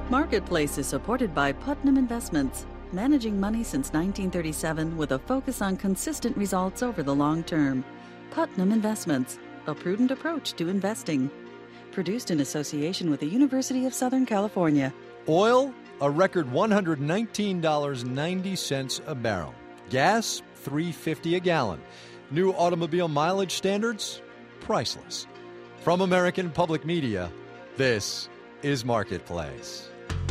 Marketplace is supported by Putnam Investments, managing money since 1937 with a focus on consistent results over the long term. Putnam Investments, a prudent approach to investing. Produced in association with the University of Southern California. Oil, a record $119.90 a barrel. Gas, $3.50 a gallon. New automobile mileage standards, priceless. From American Public Media, this is Marketplace.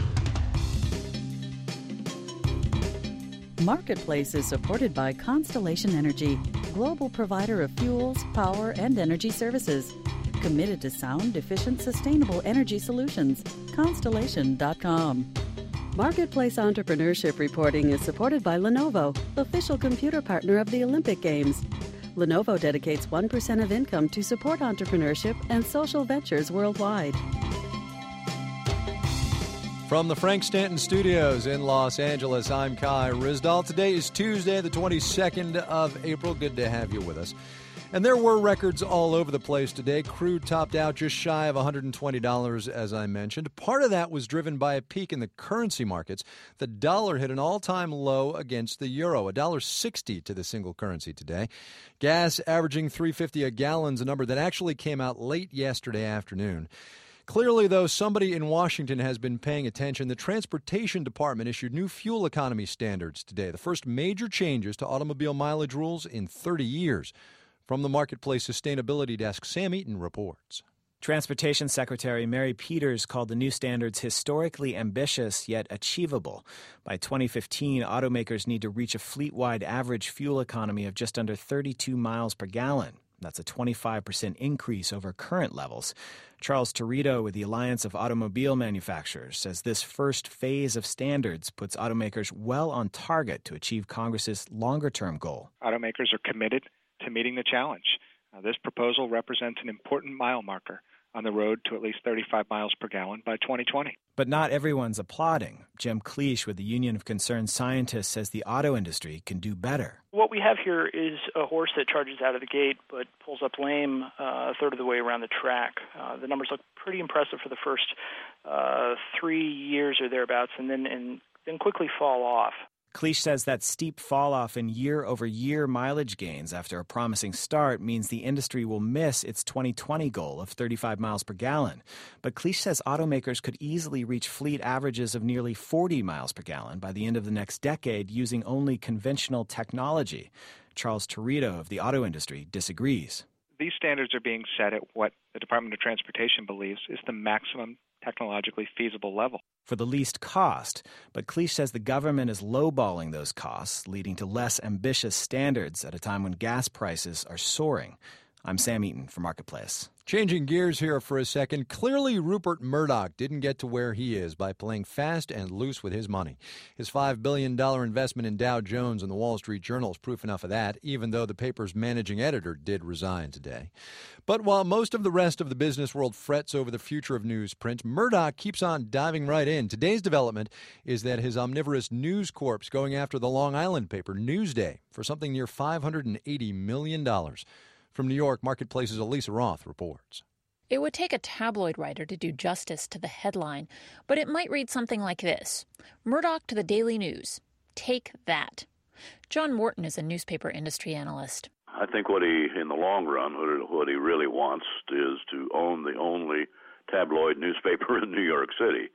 Marketplace is supported by Constellation Energy, global provider of fuels, power, and energy services. Committed to sound, efficient, sustainable energy solutions. Constellation.com. Marketplace Entrepreneurship Reporting is supported by Lenovo, official computer partner of the Olympic Games. Lenovo dedicates 1% of income to support entrepreneurship and social ventures worldwide. From the Frank Stanton Studios in Los Angeles, I'm Kai Ryssdal. Today is Tuesday, the 22nd of April. Good to have you with us. And there were records all over the place today. Crude topped out just shy of $120, as I mentioned. Part of that was driven by a peak in the currency markets. The dollar hit an all-time low against the euro, $1.60 to the single currency today. Gas averaging $3.50 a gallon is a number that actually came out late yesterday afternoon. Clearly, though, somebody in Washington has been paying attention. The Transportation Department issued new fuel economy standards today, the first major changes to automobile mileage rules in 30 years. From the Marketplace Sustainability Desk, Sam Eaton reports. Transportation Secretary Mary Peters called the new standards historically ambitious yet achievable. By 2015, automakers need to reach a fleet-wide average fuel economy of just under 32 miles per gallon. That's a 25% increase over current levels. Charles Torito with the Alliance of Automobile Manufacturers says this first phase of standards puts automakers well on target to achieve Congress's longer-term goal. Automakers are committed to meeting the challenge. This proposal represents an important mile marker on the road to at least 35 miles per gallon by 2020. But not everyone's applauding. Jim Cleish with the Union of Concerned Scientists says the auto industry can do better. What we have here is a horse that charges out of the gate but pulls up lame a third of the way around the track. The numbers look pretty impressive for the first 3 years or thereabouts and then quickly fall off. Cleish says that steep fall-off in year-over-year mileage gains after a promising start means the industry will miss its 2020 goal of 35 miles per gallon. But Cleish says automakers could easily reach fleet averages of nearly 40 miles per gallon by the end of the next decade using only conventional technology. Charles Torito of the auto industry disagrees. These standards are being set at what the Department of Transportation believes is the maximum technologically feasible level. For the least cost, but Cleish says the government is lowballing those costs, leading to less ambitious standards at a time when gas prices are soaring. I'm Sam Eaton for Marketplace. Changing gears here for a second. Clearly, Rupert Murdoch didn't get to where he is by playing fast and loose with his money. His $5 billion investment in Dow Jones and the Wall Street Journal is proof enough of that, even though the paper's managing editor did resign today. But while most of the rest of the business world frets over the future of newsprint, Murdoch keeps on diving right in. Today's development is that his omnivorous News Corp's going after the Long Island paper, Newsday, for something near $580 million. From New York, Marketplace's Elisa Roth reports. It would take a tabloid writer to do justice to the headline, but it might read something like this. Murdoch to the Daily News. Take that. John Morton is a newspaper industry analyst. I think in the long run, what he really wants is to own the only tabloid newspaper in New York City.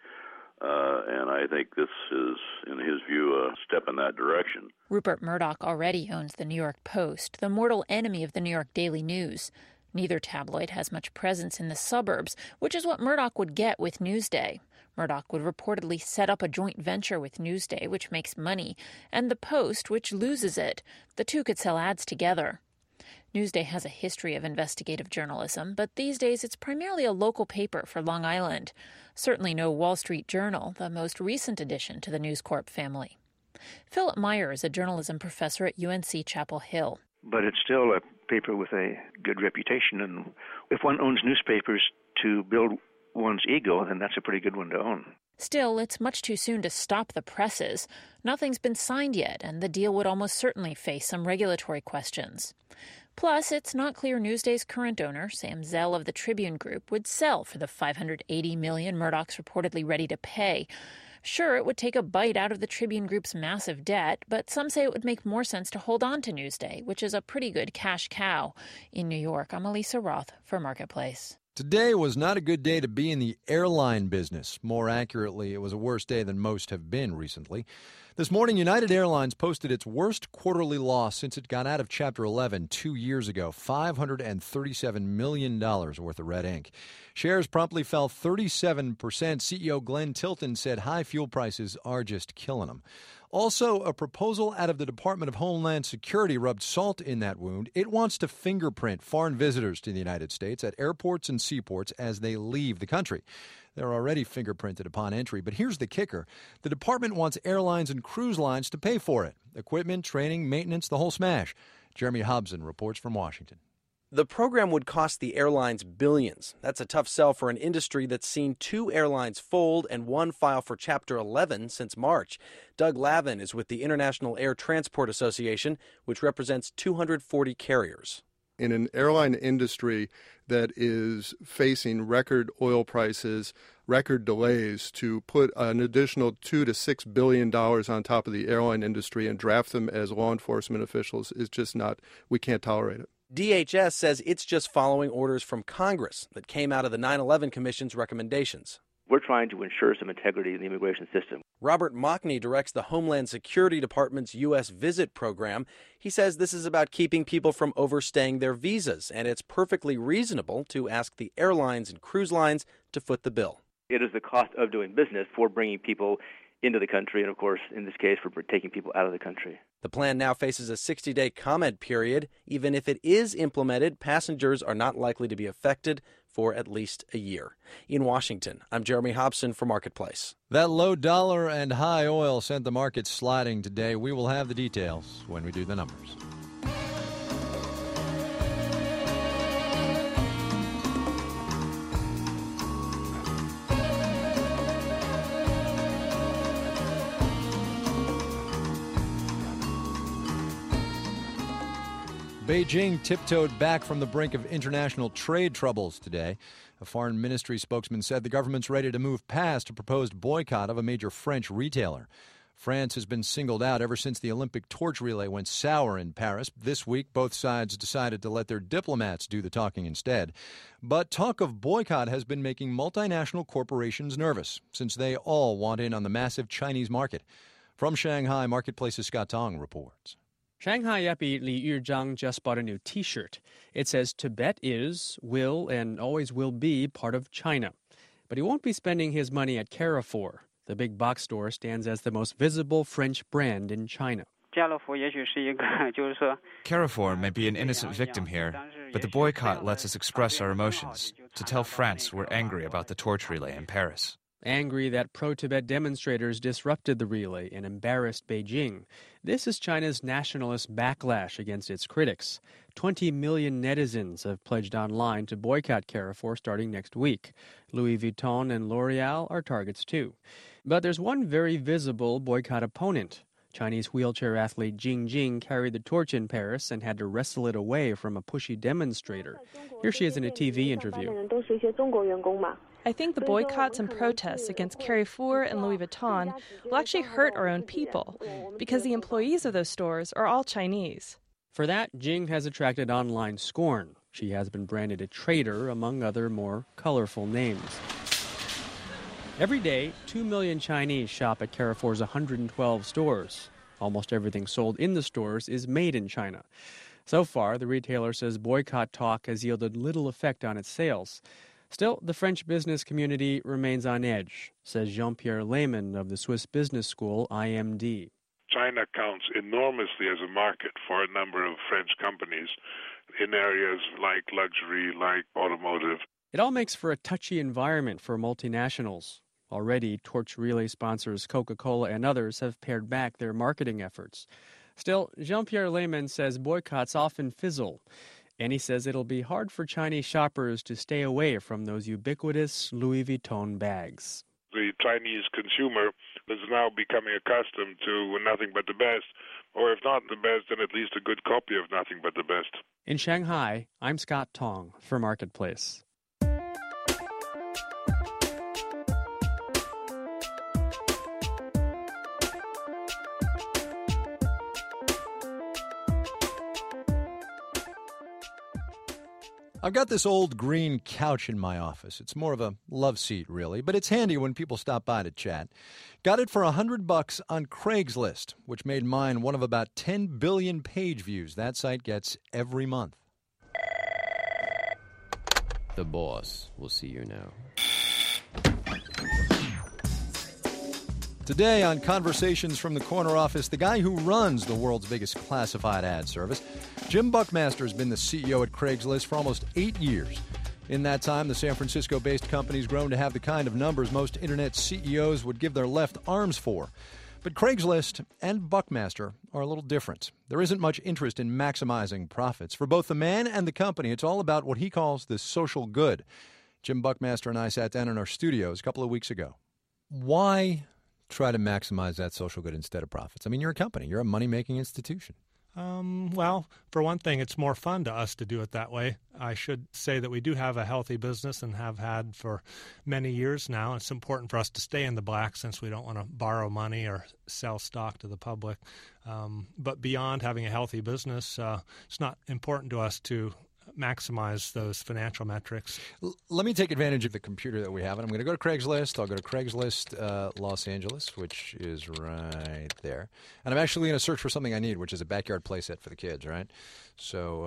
And I think this is, in his view, a step in that direction. Rupert Murdoch already owns the New York Post, the mortal enemy of the New York Daily News. Neither tabloid has much presence in the suburbs, which is what Murdoch would get with Newsday. Murdoch would reportedly set up a joint venture with Newsday, which makes money, and the Post, which loses it. The two could sell ads together. Newsday has a history of investigative journalism, but these days it's primarily a local paper for Long Island. Certainly no Wall Street Journal, the most recent addition to the News Corp family. Philip Meyer is a journalism professor at UNC Chapel Hill. But it's still a paper with a good reputation, and if one owns newspapers to build one's ego, then that's a pretty good one to own. Still, it's much too soon to stop the presses. Nothing's been signed yet, and the deal would almost certainly face some regulatory questions. Plus, it's not clear Newsday's current owner, Sam Zell of the Tribune Group, would sell for the $580 million Murdoch's reportedly ready to pay. Sure, it would take a bite out of the Tribune Group's massive debt, but some say it would make more sense to hold on to Newsday, which is a pretty good cash cow. In New York, I'm Elisa Roth for Marketplace. Today was not a good day to be in the airline business. More accurately, it was a worse day than most have been recently. This morning, United Airlines posted its worst quarterly loss since it got out of Chapter 11 2 years ago, $537 million worth of red ink. Shares promptly fell 37%. CEO Glenn Tilton said high fuel prices are just killing them. Also, a proposal out of the Department of Homeland Security rubbed salt in that wound. It wants to fingerprint foreign visitors to the United States at airports and seaports as they leave the country. They're already fingerprinted upon entry, but here's the kicker. The department wants airlines and cruise lines to pay for it. Equipment, training, maintenance, the whole smash. Jeremy Hobson reports from Washington. The program would cost the airlines billions. That's a tough sell for an industry that's seen 2 airlines fold and 1 file for Chapter 11 since March. Doug Lavin is with the International Air Transport Association, which represents 240 carriers. In an airline industry that is facing record oil prices, record delays, to put an additional $2 to $6 billion on top of the airline industry and draft them as law enforcement officials is just not, we can't tolerate it. DHS says it's just following orders from Congress that came out of the 9/11 Commission's recommendations. We're trying to ensure some integrity in the immigration system. Robert Mockney directs the Homeland Security Department's U.S. Visit Program. He says this is about keeping people from overstaying their visas, and it's perfectly reasonable to ask the airlines and cruise lines to foot the bill. It is the cost of doing business for bringing people into the country, and of course, in this case, for taking people out of the country. The plan now faces a 60-day comment period. Even if it is implemented, passengers are not likely to be affected for at least a year. In Washington, I'm Jeremy Hobson for Marketplace. That low dollar and high oil sent the market sliding today. We will have the details when we do the numbers. Beijing tiptoed back from the brink of international trade troubles today. A foreign ministry spokesman said the government's ready to move past a proposed boycott of a major French retailer. France has been singled out ever since the Olympic torch relay went sour in Paris. This week, both sides decided to let their diplomats do the talking instead. But talk of boycott has been making multinational corporations nervous, since they all want in on the massive Chinese market. From Shanghai, Marketplace's Scott Tong reports. Shanghai Epi Li Yuzhang just bought a new T-shirt. It says Tibet is, will, and always will be part of China. But he won't be spending his money at Carrefour. The big box store stands as the most visible French brand in China. Carrefour may be an innocent victim here, but the boycott lets us express our emotions, to tell France we're angry about the torch relay in Paris. Angry that pro-Tibet demonstrators disrupted the relay and embarrassed Beijing. This is China's nationalist backlash against its critics. 20 million netizens have pledged online to boycott Carrefour starting next week. Louis Vuitton and L'Oreal are targets too. But there's one very visible boycott opponent. Chinese wheelchair athlete Jing Jing carried the torch in Paris and had to wrestle it away from a pushy demonstrator. Here she is in a TV interview. I think the boycotts and protests against Carrefour and Louis Vuitton will actually hurt our own people, because the employees of those stores are all Chinese. For that, Jing has attracted online scorn. She has been branded a traitor, among other more colorful names. Every day, 2 million Chinese shop at Carrefour's 112 stores. Almost everything sold in the stores is made in China. So far, the retailer says boycott talk has yielded little effect on its sales. Still, the French business community remains on edge, says Jean-Pierre Lehmann of the Swiss business school IMD. China counts enormously as a market for a number of French companies in areas like luxury, like automotive. It all makes for a touchy environment for multinationals. Already, torch relay sponsors Coca-Cola and others have pared back their marketing efforts. Still, Jean-Pierre Lehmann says boycotts often fizzle. And he says it'll be hard for Chinese shoppers to stay away from those ubiquitous Louis Vuitton bags. The Chinese consumer that's now becoming accustomed to nothing but the best, or if not the best, then at least a good copy of nothing but the best. In Shanghai, I'm Scott Tong for Marketplace. I've got this old green couch in my office. It's more of a love seat, really, but it's handy when people stop by to chat. Got it for $100 on Craigslist, which made mine one of about 10 billion page views that site gets every month. The boss will see you now. Today on Conversations from the Corner Office, the guy who runs the world's biggest classified ad service, Jim Buckmaster, has been the CEO at Craigslist for almost 8 years. In that time, the San Francisco-based company's grown to have the kind of numbers most internet CEOs would give their left arms for. But Craigslist and Buckmaster are a little different. There isn't much interest in maximizing profits. For both the man and the company, it's all about what he calls the social good. Jim Buckmaster and I sat down in our studios a couple of weeks ago. Why try to maximize that social good instead of profits? I mean, you're a company. You're a money-making institution. Well, for one thing, it's more fun to us to do it that way. I should say that we do have a healthy business and have had for many years now. It's important for us to stay in the black since we don't want to borrow money or sell stock to the public. But beyond having a healthy business, it's not important to us to maximize those financial metrics. Let me take advantage of the computer that we have. And I'm going to go to Craigslist. I'll go to Craigslist Los Angeles, which is right there. And I'm actually going to search for something I need, which is a backyard playset for the kids, right? So,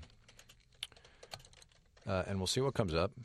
and we'll see what comes up.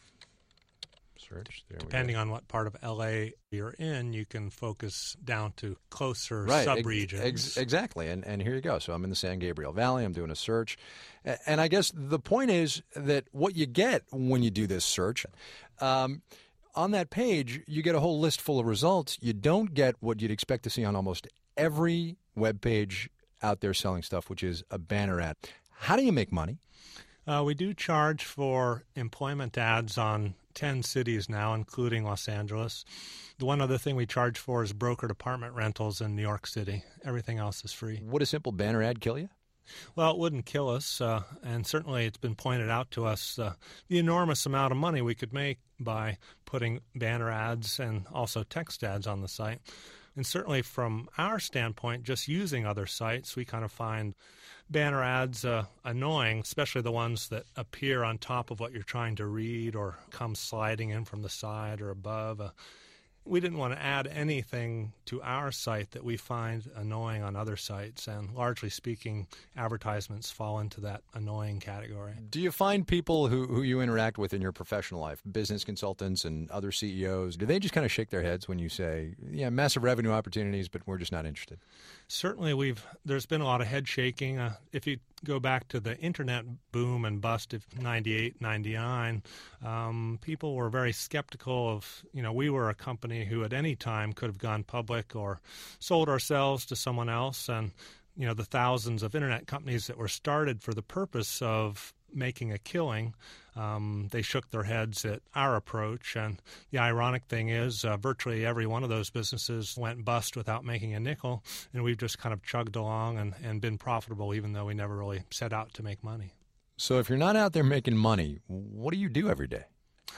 Search. There we go. Depending on what part of L.A. you're in, you can focus down to closer sub-regions. Exactly. And here you go. So I'm in the San Gabriel Valley. I'm doing a search. And I guess the point is that what you get when you do this search, on that page, you get a whole list full of results. You don't get what you'd expect to see on almost every web page out there selling stuff, which is a banner ad. How do you make money? We do charge for employment ads on 10 cities now, including Los Angeles. The one other thing we charge for is brokered apartment rentals in New York City. Everything else is free. Would a simple banner ad kill you? Well, it wouldn't kill us, and certainly it's been pointed out to us the enormous amount of money we could make by putting banner ads and also text ads on the site. And certainly from our standpoint, just using other sites, we kind of find banner ads annoying, especially the ones that appear on top of what you're trying to read or come sliding in from the side or above. We didn't want to add anything to our site that we find annoying on other sites, and largely speaking, advertisements fall into that annoying category. Do you find people who you interact with in your professional life, business consultants and other CEOs, do they just kind of shake their heads when you say, yeah, massive revenue opportunities, but we're just not interested? Certainly there's been a lot of head shaking. If you go back to the internet boom and bust of 98, 99, people were very skeptical of, we were a company who at any time could have gone public or sold ourselves to someone else. And, the thousands of internet companies that were started for the purpose of making a killing, they shook their heads at our approach. And the ironic thing is virtually every one of those businesses went bust without making a nickel, and we've just kind of chugged along and been profitable even though we never really set out to make money. So if you're not out there making money, what do you do every day?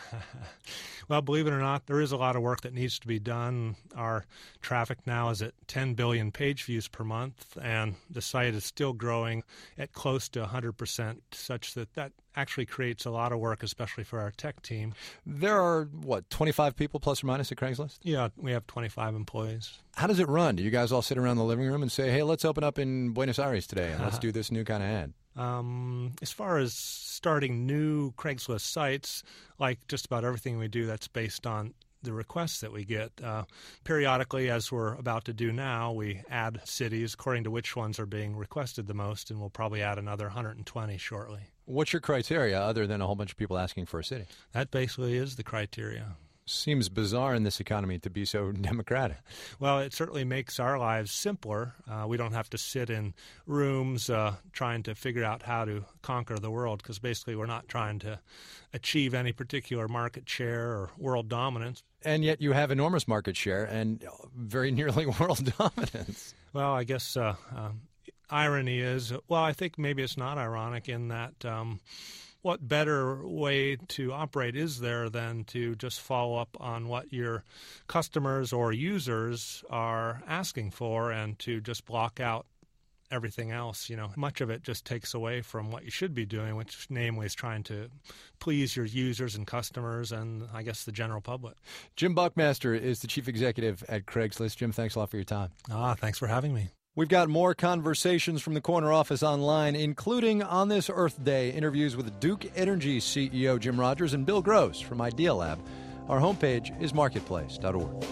Well, believe it or not, there is a lot of work that needs to be done. Our traffic now is at 10 billion page views per month, and the site is still growing at close to 100%, such that actually creates a lot of work, especially for our tech team. There are, 25 people plus or minus at Craigslist? Yeah, we have 25 employees. How does it run? Do you guys all sit around the living room and say, hey, let's open up in Buenos Aires today and let's do this new kind of ad? As far as starting new Craigslist sites, like just about everything we do, that's based on the requests that we get. Periodically, as we're about to do now, we add cities according to which ones are being requested the most, and we'll probably add another 120 shortly. What's your criteria other than a whole bunch of people asking for a city? That basically is the criteria. Seems bizarre in this economy to be so democratic. Well, it certainly makes our lives simpler. We don't have to sit in rooms trying to figure out how to conquer the world, because basically we're not trying to achieve any particular market share or world dominance. And yet you have enormous market share and very nearly world dominance. Well, I guess irony is, well, I think maybe it's not ironic in that what better way to operate is there than to just follow up on what your customers or users are asking for and to just block out everything else? You know, much of it just takes away from what you should be doing, which namely is trying to please your users and customers and, I guess, the general public. Jim Buckmaster is the chief executive at Craigslist. Jim, thanks a lot for your time. Thanks for having me. We've got more conversations from the Corner Office online, including on this Earth Day, interviews with Duke Energy CEO Jim Rogers and Bill Gross from Idealab. Our homepage is marketplace.org.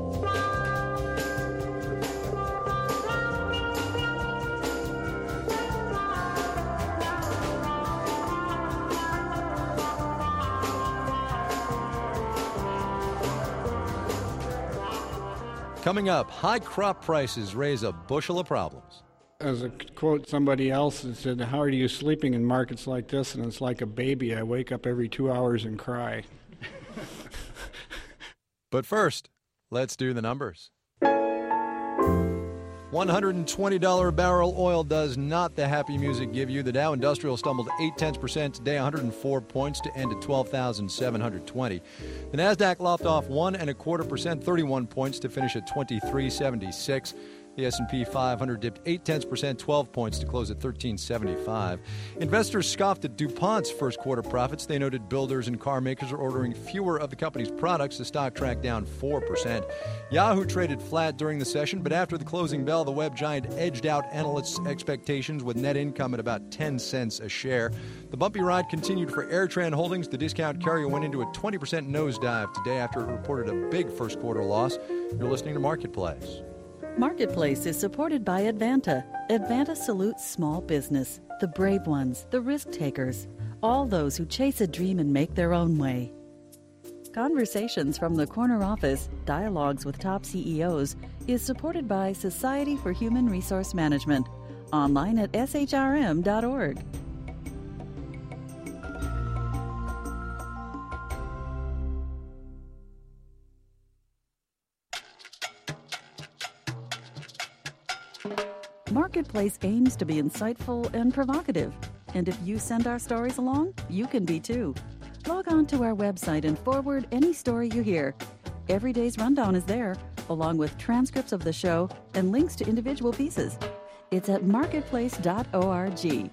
Coming up, high crop prices raise a bushel of problems. As a quote somebody else that said, "How are you sleeping in markets like this?" And it's like a baby. I wake up every 2 hours and cry. But first, let's do the numbers. $120 a barrel oil does not the happy music give you. The Dow Industrial stumbled 0.8% today, 104 points to end at 12,720. The Nasdaq lopped off 1.25%, 31 points to finish at 2376. The S&P 500 dipped 0.8%, 12 points to close at 1375. Investors scoffed at DuPont's first quarter profits. They noted builders and car makers are ordering fewer of the company's products. The stock tracked down 4%. Yahoo traded flat during the session, but after the closing bell, the web giant edged out analysts' expectations with net income at about 10 cents a share. The bumpy ride continued for AirTran Holdings. The discount carrier went into a 20% nosedive today after it reported a big first quarter loss. You're listening to Marketplace. Marketplace is supported by Advanta. Advanta salutes small business, the brave ones, the risk takers, all those who chase a dream and make their own way. Conversations from the Corner Office, Dialogues with Top CEOs, is supported by Society for Human Resource Management. Online at shrm.org. Marketplace aims to be insightful and provocative. And if you send our stories along, you can be too. Log on to our website and forward any story you hear. Every day's rundown is there, along with transcripts of the show and links to individual pieces. It's at marketplace.org.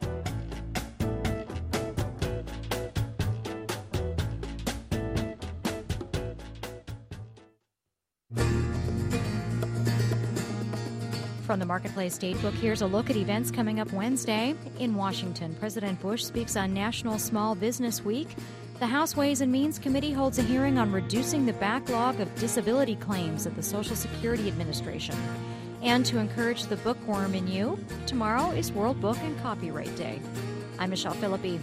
From the Marketplace Datebook, here's a look at events coming up Wednesday. In Washington, President Bush speaks on National Small Business Week. The House Ways and Means Committee holds a hearing on reducing the backlog of disability claims at the Social Security Administration. And to encourage the bookworm in you, tomorrow is World Book and Copyright Day. I'm Michelle Philippi.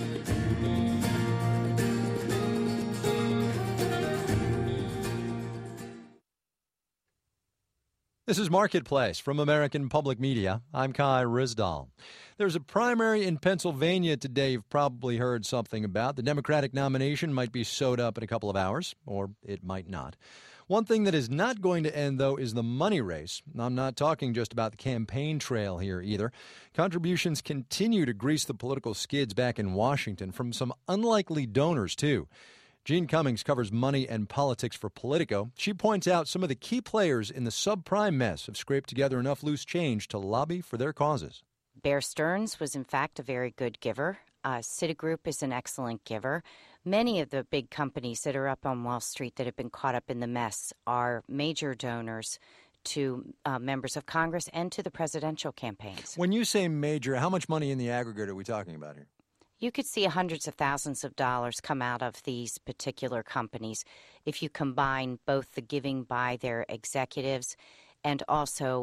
This is Marketplace from American Public Media. I'm Kai Ryssdal. There's a primary in Pennsylvania today you've probably heard something about. The Democratic nomination might be sewed up in a couple of hours, or it might not. One thing that is not going to end, though, is the money race. I'm not talking just about the campaign trail here either. Contributions continue to grease the political skids back in Washington from some unlikely donors, too. Jean Cummings covers money and politics for Politico. She points out some of the key players in the subprime mess have scraped together enough loose change to lobby for their causes. Bear Stearns was, in fact, a very good giver. Citigroup is an excellent giver. Many of the big companies that are up on Wall Street that have been caught up in the mess are major donors to members of Congress and to the presidential campaigns. When you say major, how much money in the aggregate are we talking about here? You could see hundreds of thousands of dollars come out of these particular companies if you combine both the giving by their executives and also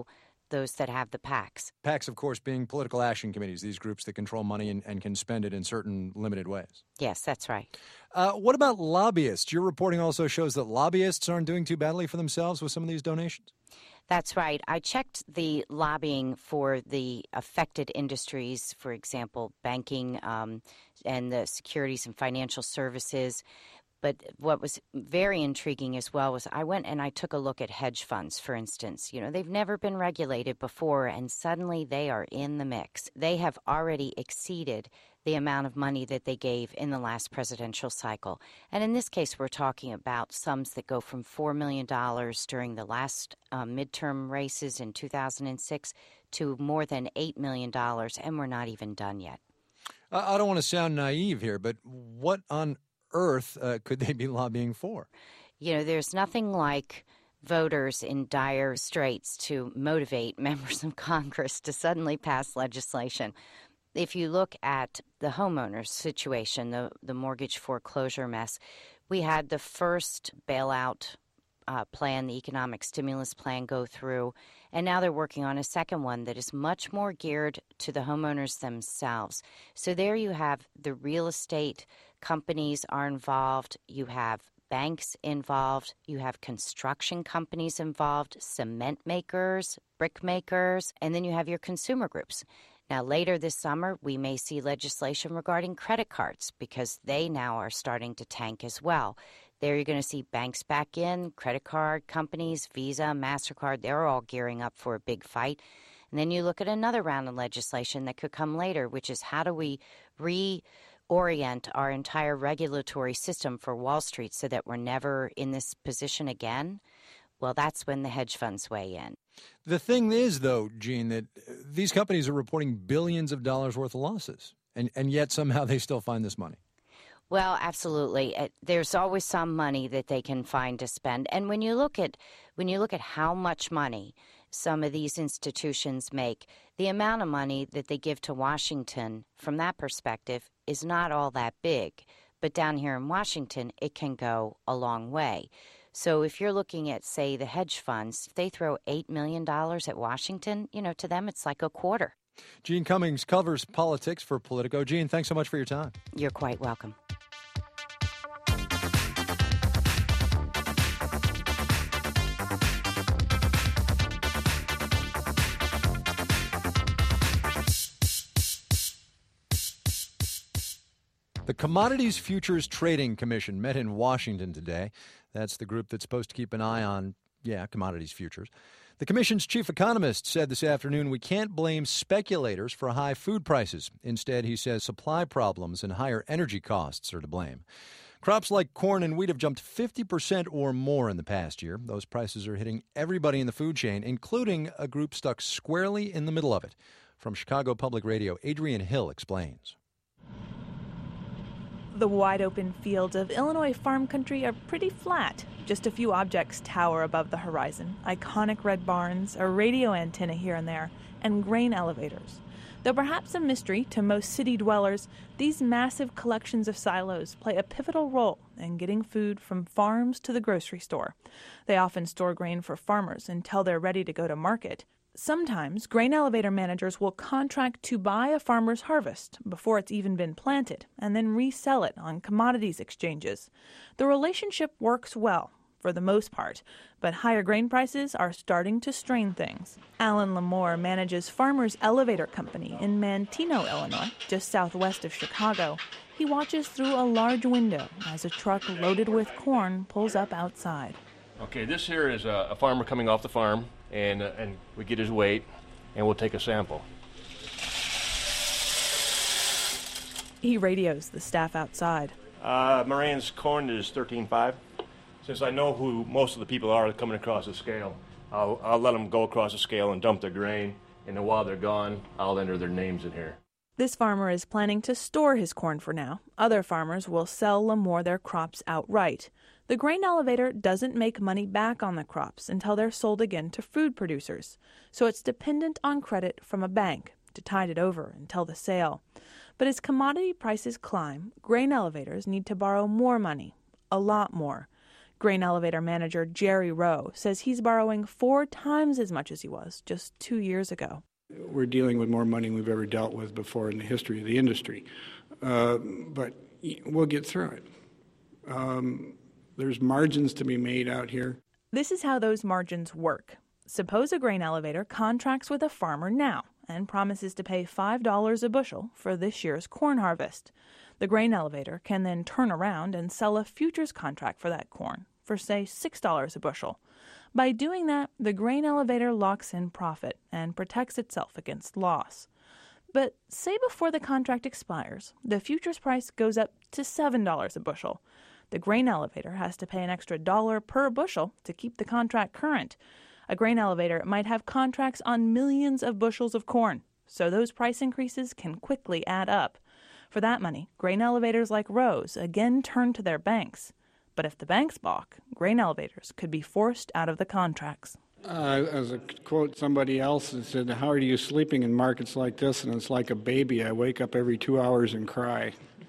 those that have the PACs. PACs, of course, being political action committees, these groups that control money and can spend it in certain limited ways. Yes, that's right. What about lobbyists? Your reporting also shows that lobbyists aren't doing too badly for themselves with some of these donations. That's right. I checked the lobbying for the affected industries, for example, banking and the securities and financial services. But what was very intriguing as well was I went and I took a look at hedge funds, for instance. You know, they've never been regulated before, and suddenly they are in the mix. They have already exceeded the amount of money that they gave in the last presidential cycle. And in this case, we're talking about sums that go from $4 million during the last midterm races in 2006 to more than $8 million, and we're not even done yet. I don't want to sound naive here, but what on earth could they be lobbying for? You know, there's nothing like voters in dire straits to motivate members of Congress to suddenly pass legislation. If you look at the homeowners situation, the mortgage foreclosure mess, we had the first bailout plan, the economic stimulus plan, go through, and now they're working on a second one that is much more geared to the homeowners themselves. So there you have the real estate companies are involved, you have banks involved, you have construction companies involved, cement makers, brick makers, and then you have your consumer groups. Now, later this summer, we may see legislation regarding credit cards because they now are starting to tank as well. There you're going to see banks back in, credit card companies, Visa, MasterCard, they're all gearing up for a big fight. And then you look at another round of legislation that could come later, which is how do we reorient our entire regulatory system for Wall Street so that we're never in this position again? Well, that's when the hedge funds weigh in. The thing is, though, Jean, that these companies are reporting billions of dollars worth of losses, and yet somehow they still find this money. Well, absolutely. There's always some money that they can find to spend. And when you look at how much money some of these institutions make, the amount of money that they give to Washington from that perspective is not all that big. But down here in Washington, it can go a long way. So if you're looking at, say, the hedge funds, if they throw $8 million at Washington, you know, to them it's like a quarter. Jean Cummings covers politics for Politico. Jean, thanks so much for your time. You're quite welcome. The Commodities Futures Trading Commission met in Washington today. That's the group that's supposed to keep an eye on, commodities futures. The commission's chief economist said this afternoon we can't blame speculators for high food prices. Instead, he says supply problems and higher energy costs are to blame. Crops like corn and wheat have jumped 50% or more in the past year. Those prices are hitting everybody in the food chain, including a group stuck squarely in the middle of it. From Chicago Public Radio, Adrian Hill explains. The wide-open fields of Illinois farm country are pretty flat. Just a few objects tower above the horizon. Iconic red barns, a radio antenna here and there, and grain elevators. Though perhaps a mystery to most city dwellers, these massive collections of silos play a pivotal role in getting food from farms to the grocery store. They often store grain for farmers until they're ready to go to market. Sometimes, grain elevator managers will contract to buy a farmer's harvest before it's even been planted and then resell it on commodities exchanges. The relationship works well, for the most part, but higher grain prices are starting to strain things. Alan Lamore manages Farmers Elevator Company in Manteno, Illinois, just southwest of Chicago. He watches through a large window as a truck loaded with corn pulls up outside. Okay, this here is a farmer coming off the farm. And we get his weight, and we'll take a sample. He radios the staff outside. Moran's corn is 13.5. Since I know who most of the people are coming across the scale, I'll let them go across the scale and dump their grain, and then while they're gone, I'll enter their names in here. This farmer is planning to store his corn for now. Other farmers will sell Lamore their crops outright. The grain elevator doesn't make money back on the crops until they're sold again to food producers, so it's dependent on credit from a bank to tide it over until the sale. But as commodity prices climb, grain elevators need to borrow more money, a lot more. Grain elevator manager Jerry Rowe says he's borrowing 4 times as much as he was just 2 years ago. We're dealing with more money than we've ever dealt with before in the history of the industry. But we'll get through it. There's margins to be made out here. This is how those margins work. Suppose a grain elevator contracts with a farmer now and promises to pay $5 a bushel for this year's corn harvest. The grain elevator can then turn around and sell a futures contract for that corn for, say, $6 a bushel. By doing that, the grain elevator locks in profit and protects itself against loss. But say before the contract expires, the futures price goes up to $7 a bushel. The grain elevator has to pay an extra $1 per bushel to keep the contract current. A grain elevator might have contracts on millions of bushels of corn, so those price increases can quickly add up. For that money, grain elevators like Rowe's again turn to their banks. But if the banks balk, grain elevators could be forced out of the contracts. As a quote somebody else that said, "How are you sleeping in markets like this? And it's like a baby. I wake up every 2 hours and cry."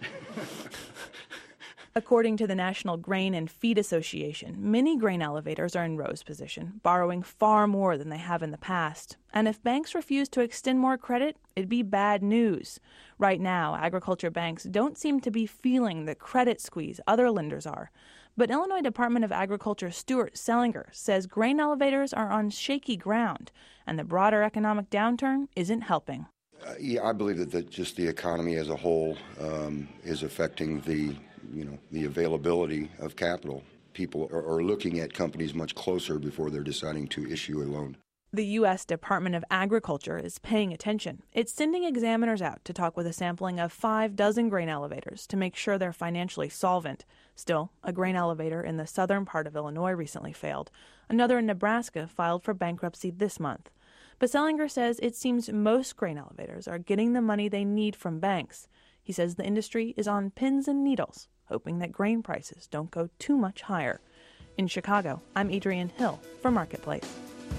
According to the National Grain and Feed Association, many grain elevators are in Rowe's position, borrowing far more than they have in the past. And if banks refuse to extend more credit, it'd be bad news. Right now, agriculture banks don't seem to be feeling the credit squeeze other lenders are. But Illinois Department of Agriculture Stuart Selinger says grain elevators are on shaky ground, and the broader economic downturn isn't helping. I believe that just the economy as a whole is affecting the availability of capital. People are looking at companies much closer before they're deciding to issue a loan. The U.S. Department of Agriculture is paying attention. It's sending examiners out to talk with a sampling of 6 grain elevators to make sure they're financially solvent. Still, a grain elevator in the southern part of Illinois recently failed. Another in Nebraska filed for bankruptcy this month. But Selinger says it seems most grain elevators are getting the money they need from banks. He says the industry is on pins and needles, hoping that grain prices don't go too much higher. In Chicago, I'm Adrienne Hill for Marketplace.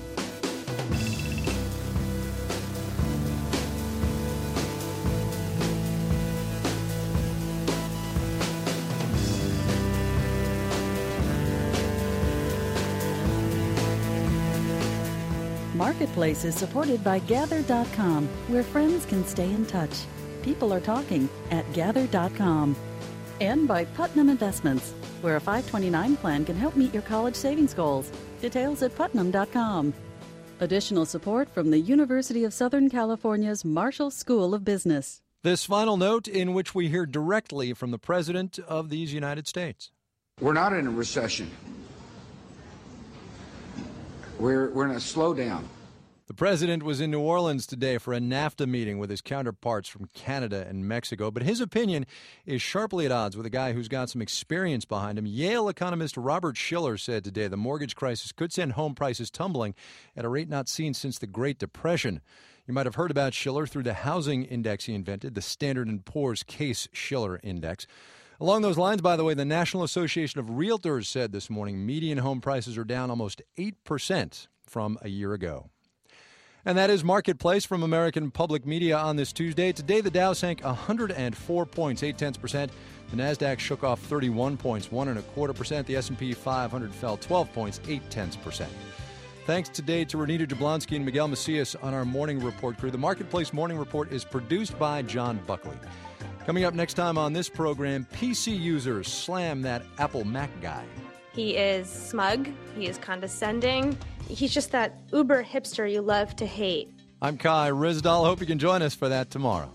Marketplace is supported by Gather.com, where friends can stay in touch. People are talking at Gather.com. And by Putnam Investments, where a 529 plan can help meet your college savings goals. Details at Putnam.com. Additional support from the University of Southern California's Marshall School of Business. This final note in which we hear directly from the President of these United States. We're not in a recession. We're in a slowdown. The president was in New Orleans today for a NAFTA meeting with his counterparts from Canada and Mexico, but his opinion is sharply at odds with a guy who's got some experience behind him. Yale economist Robert Shiller said today the mortgage crisis could send home prices tumbling at a rate not seen since the Great Depression. You might have heard about Shiller through the housing index he invented, the Standard & Poor's Case-Shiller Index. Along those lines, by the way, the National Association of Realtors said this morning median home prices are down almost 8% from a year ago. And that is Marketplace from American Public Media on this Tuesday. Today, the Dow sank 104 points, 0.8%. The NASDAQ shook off 31 points, 1.25%. The S&P 500 fell 12 points, 0.8%. Thanks today to Renita Jablonski and Miguel Macias on our Morning Report crew. The Marketplace Morning Report is produced by John Buckley. Coming up next time on this program, PC users slam that Apple Mac guy. He is smug. He is condescending. He's just that uber hipster you love to hate. I'm Kai Ryssdal. Hope you can join us for that tomorrow.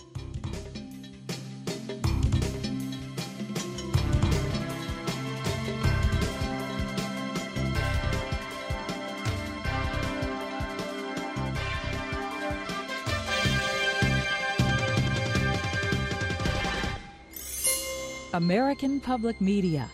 American Public Media.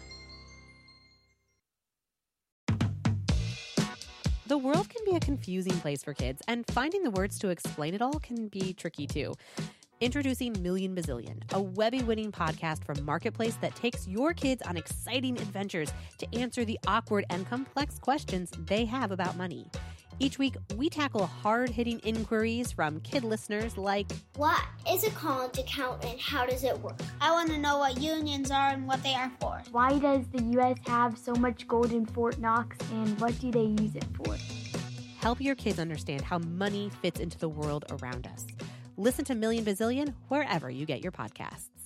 The world can be a confusing place for kids, and finding the words to explain it all can be tricky too. Introducing Million Bazillion, a Webby-winning podcast from Marketplace that takes your kids on exciting adventures to answer the awkward and complex questions they have about money. Each week, we tackle hard-hitting inquiries from kid listeners like, what is a college account and how does it work? I want to know what unions are and what they are for. Why does the U.S. have so much gold in Fort Knox, and what do they use it for? Help your kids understand how money fits into the world around us. Listen to Million Bazillion wherever you get your podcasts.